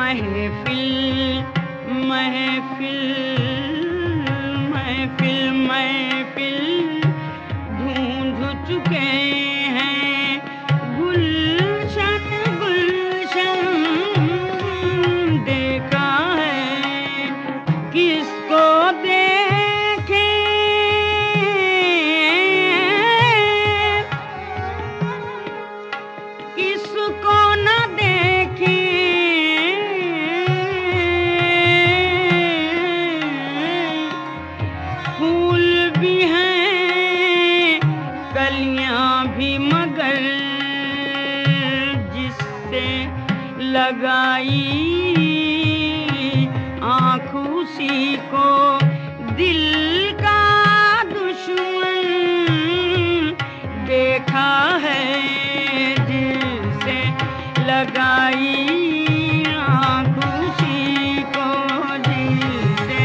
महफिल महफिल महफिल महफिल ढूंढ चुके हैं गुलशन गुलशन देखा है किसको देखे किसको न देखे फूल भी हैं कलियां भी मगर जिससे लगाई आँख उसी को दिल का दुश्मन देखा है जिससे लगाई आँख उसी को जिससे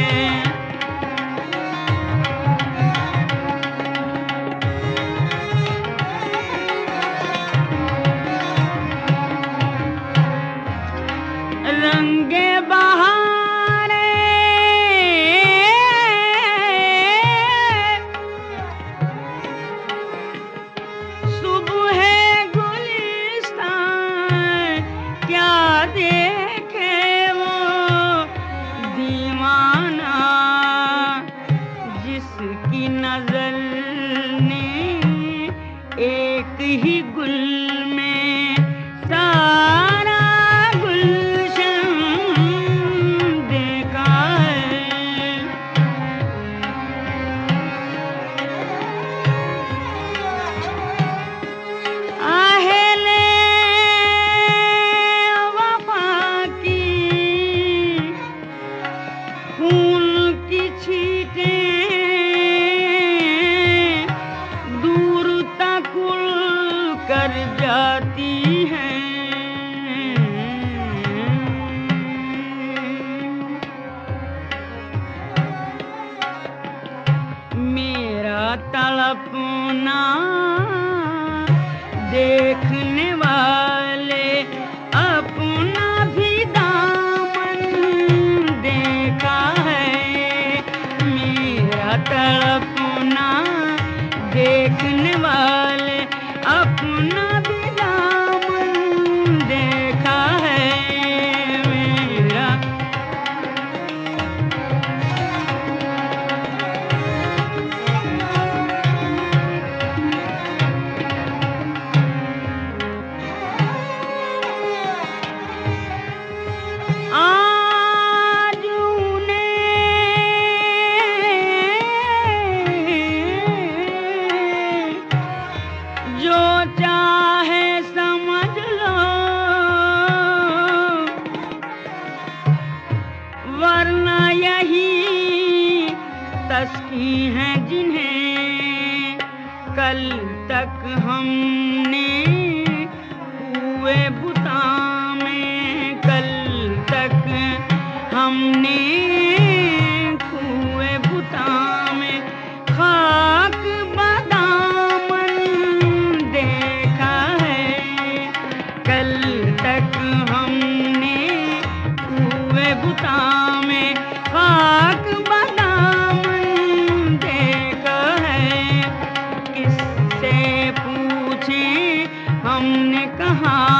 रंगे बहारे सुबह गुलिस्तान क्या देखे वो दीवाना जिसकी नजर ने एक ही गुल में सारा गुलशन देखा है आहले वफा की खून की छींटें दूर तक उड़ कर जाती हैं मेरा तड़पना देखने वाले अपना भी दामन देखा है मेरा तड़पना देखने वाले अपना भी दामन देखा है मेरा आज उन्हें जो चाहे समझ लो वरना यही तस्की हैं जिन्हें कल तक हमने हुए बुता में कल तक हमने हुए बुता में खाक बदामन देखा है कल तक हमने हुए बुता में खाक बदामन देखा है किससे पूछे हमने कहा